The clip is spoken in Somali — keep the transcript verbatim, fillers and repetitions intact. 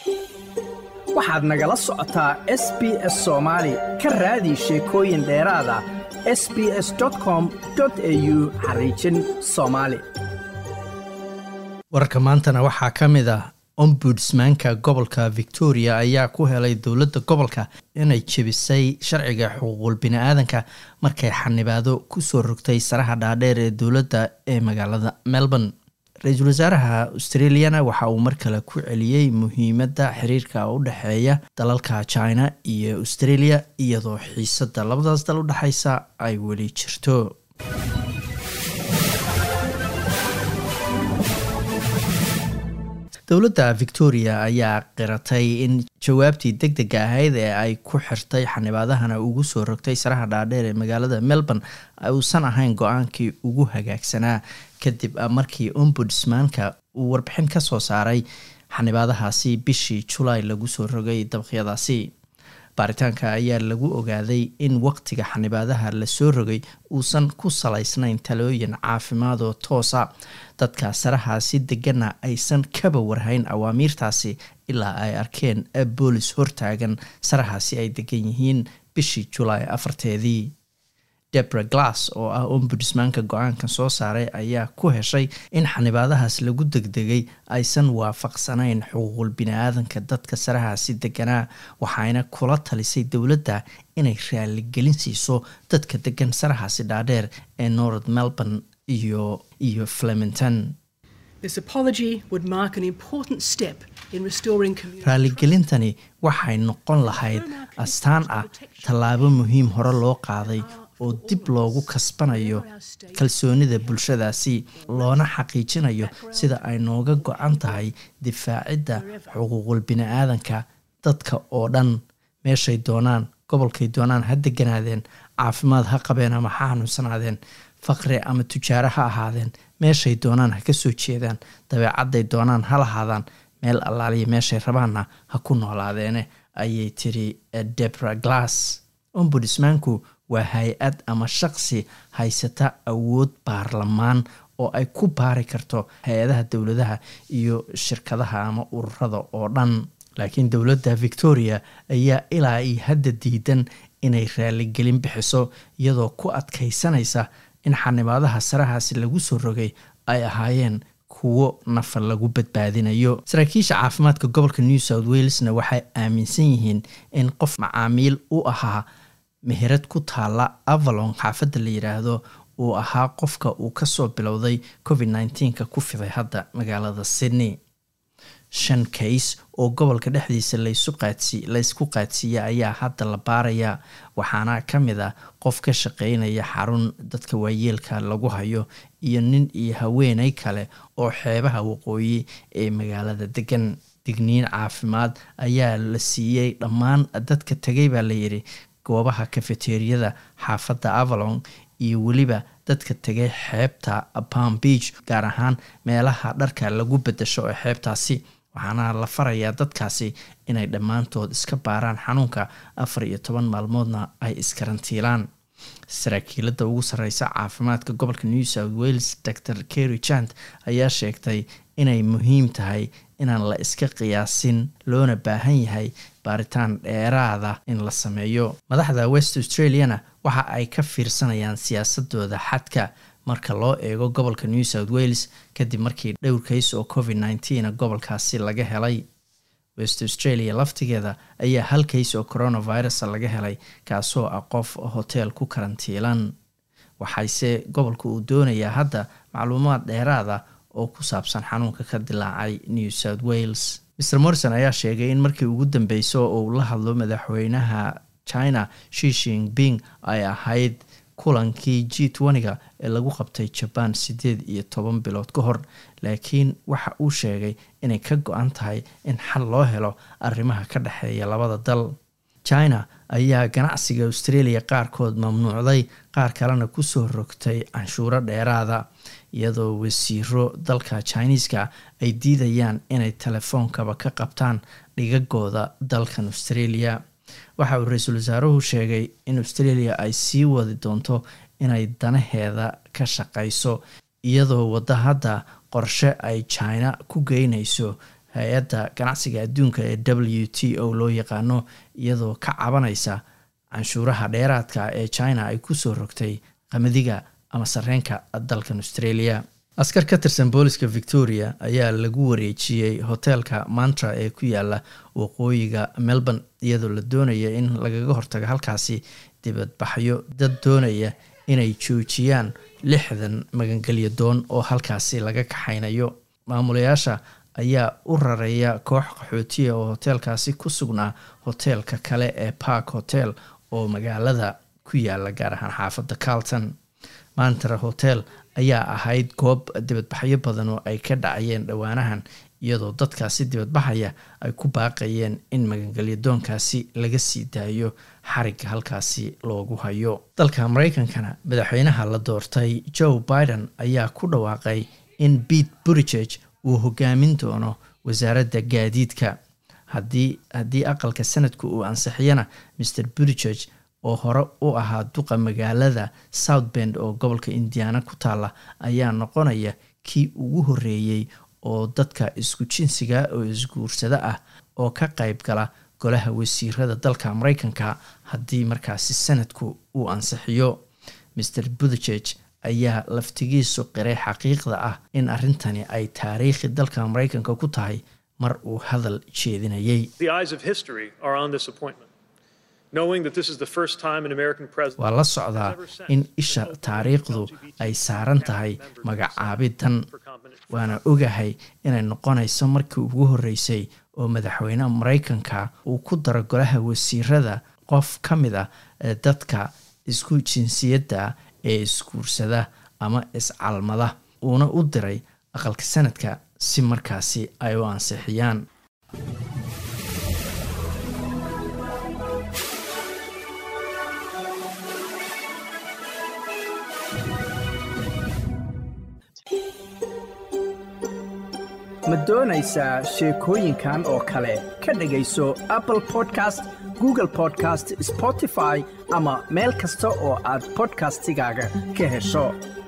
waxaad nagala socotaa S B S Soomaali ka raadi sheekooyin dheeraad ah s b s dot com dot a u xariijin Soomaali. wararka maantana waxaa ka mid ah ombudsmanka gobolka Victoria ayaa ku helay dowladda gobolka inay jebisay sharciga xuquuqul bini'aadanka markay xanibaado ku soo rogtay saraha dhaadheer ee dowladda ee magaalada Melbourne. ra-iisul wasaaraha Australiana waxa uu mar kale ku celiyay muhiimadda xiriirka u dhaxeeya dalalka China iyo Australia iyadoo xiisadda labadaas dal u dhaxaysa ay weli jirto. dowladda Victoria ayaa qiratay in jawaabtii degdega ahayd ee ay ku xirtay xanibaadahana ugu soo rogtay saraha dhaadheer ee magaalada Melbourne uusan ahayn go-aankii ugu hagaagsanaa kadib markii ombudsmanka uu warbixin ka soo saaray xanibaadahaasi bishii July lagu soo rogay dabaqyadaasi. baaritaanka ayaa lagu ogaaday in waqtiga xanibaadaha la soo rogay uusan ku salaysnayn talooyin caafimaad oo toosa dadka sarahaasi degana aysan kaba warhayn awaamiirtaasi ilaa ay arkeen boolis hortaagan sarahaasi ay degan yihiin bishii July afarteedii. Deborah Glass oo ah ombudsmanka go-aankan soo saaray ayaa ku heshay in xanibaadahaas lagu degdegay aysan waafaqsanayn xuquuqul bini'aadanka dadka sarahaasi deganaa waxayna kula talisay dowladda inay raaligelin siiso dadka degan sarahaasi dhaadheer ee North Melbourne iyo iyo Flemington. This apology would mark an important step in restoring community. raaligelintani waxay noqon lahayd astaan ah tallaabo muhiim hore loo qaaday oo dib loogu kasbanayo kalsoonida bulshadaasi loona xaqiijinayo sida ay nooga go-an tahay difaacidda xuquuqul bini'aadanka dadka oo dhan meeshay doonaan gobolkay doonaan ha deganaadeen caafimaad ha qabeen ama ha xanuunsanaadeen faqri ama tujaaro ha ahaadeen meeshay doonaan ha ka soo jeedaan dabeecadday doonaan ha lahaadaan meel allaaliya meeshay rabaanna ha ku noolaadeene ayay tiri Deborah Glass. ombudsmanku waa hay-ad ama shaqsi haysata awood baarlamaan oo ay ku baari karto hay-adaha dowladaha iyo shirkadaha ama ururada oo dhan. laakiin dowladda Victoria ayaa ilaa iyo hadda diidan inay raaligelin bixiso iyadoo ku adkaysanaysa in xanibaadaha sarahaasi lagu soo rogay ay ahaayeen kuwo nafar lagu badbaadinayo. saraakiisha caafimaadka gobolka New South Walesna waxay aaminsan yihiin in qof macaamiil u ahaa meherad ku taala Avalon xaafadda la yiraahdo uu ahaa qofka uu ka soo bilowday covid nineteen ka ku fiday hadda magaalada Sydney. shan case oo gobolka dhexdiisa la isku qaadsi la isku qaadsiya ayaa hadda la baaraya waxaana kamid ah qof ka shaqeynaya xarun dadka waayeelka lagu hayo iyo nin iyo haweeney kale oo xeebaha waqooyi ee magaalada degan. digniin caafimaad ayaa la siiyay dhammaan dadka tagay baa la yiri goobaha cafeteriada xaafadda Avalon iyo waliba dadka tagay xeebta Palm Beach gaar ahaan meelaha dharka lagu bedesho ee xeebtaasi waxaana la farayaa dadkaasi inay dhammaantood iska baaraan xanuunka afar iyo toban maalmoodna ay iskarantiilaan. saraakiilada ugu sareysa caafimaadka gobolka New South Wales Doctor Kerry Chant ayaa sheegtay inay muhiim tahay inaan la iska qiyaasin loona baahan yahay baaritaan dheeraada in la sameeyo. madaxda West Australiana waxa ay ka fiirsanayaan siyaasadooda xadka marka loo eego gobolka New South Wales kadib markii dhowr case oo covid nineteen gobolkaasi laga helay. West Australia laftigeeda ayaa hal case oo coronavirus laga helay kaasoo ah qof hotel ku karantiilan. waxayse gobolka uu doonayaa hadda macluumaad dheeraada oo ku saabsan xanuunka ka dilaacay New South Wales. Mister Morrison ayaa sheegay in markii ugu dambeysay oo uu la hadlo madaxweynaha China Xi Jinping ay ahayd kulankii G twenty ee lagu qabtay Japan sideed iyo toban bilood ka hor laakiin waxa uu sheegay inay ka go'an tahay in xal loo helo arrimaha ka dhaxeeya labada dal. China ayaa ganacsiga Australia qaarkood mamnuucday qaar kalena ku soo rogtay canshuuro dheeraada iyadoo wasiiro dalka Chinese-ka ay diidayaan inay telefoonkaba ka qabtaan dhigagooda dalkan Australia. waxa uu ra-iisul wasaaruhu sheegay in Australia ay sii wadi doonto inay danaheeda ka shaqeyso iyadoo wada hadda qorshe ay China ku geynayso hay-adda ganacsiga adduunka ee W T O loo yaqaano, iyadoo ka cabanaysa canshuuraha dheeraadka ee China ay ku soo rogtay qamadiga ama sarreenka dalkan Australia. Askar ka tirsan booliska Victoria ayaa lagu wareejiyey hoteelka Mantra ee ku yaala waqooyiga Melbourne, iyadoo la doonaya in lagaga hortago halkaasi dibadbaxyo dad doonaya inay joojiyaan lixdan magangelyo doon oo halkaasi laga kaxaynayo. Maamulayaasha ayaa u raraya koox qaxootiya oo hoteelkaasi ku sugnaa hoteelka kale ee Park Hotel oo magaalada ku yaala gaar ahaan xaafadda Carlton. Mantra Hotel ayaa ahayd goob dibadbaxyo badan oo ay ka dhacayeen dhawaanahan, iyadoo dadkaasi dibadbaxaya ay ku baaqayeen in magangelyo doonkaasi laga sii daayo xariga halkaasi loogu hayo. Dalka Mareykankana madaxweynaha la doortay Joe Biden ayaa ku dhawaaqay in Pete Buttigieg uu hogaamin doono wasaaradda gaadiidka. haddii haddii aqalka sanadku uu ansixiyana, Mister Buttigieg oo hore u ahaa duqa magaalada South Bend oo gobolka Indiana ku taala ayaa noqonaya kii ugu horeeyay oo dadka isku jinsiga oo isguursada ah oo ka qayb gala golaha wasiirada dalka Mareykanka haddii markaasi sanadku uu ansixiyo. Mister Buttigieg ayaa laftigiisu qiray xaqiiqda ah in arrintani ay taariikhi dalka Mareykanka ku tahay mar uu hadal jeedinayay. The eyes of history are on this appointment. Knowing that this is the first time an American president waa la socdaa in isha taariikhdu ay saaran tahay magacaabidan, waana ogahay inay noqonayso markii ugu horeysay oo madaxweynaha Mareykanka uu ku daro golaha wasiirada qof ka mid ah dadka isku jinsiyadda ee isguursada ama iscalmada, uuna u diray aqalka sanadka si markaasi ay u ansixiyaan. ma doonaysaa sheekooyinkan oo kale ka dhagayso Apple Podcast, Google Podcast, Spotify ama meel kasta oo aad podcastigaaga ka hesho.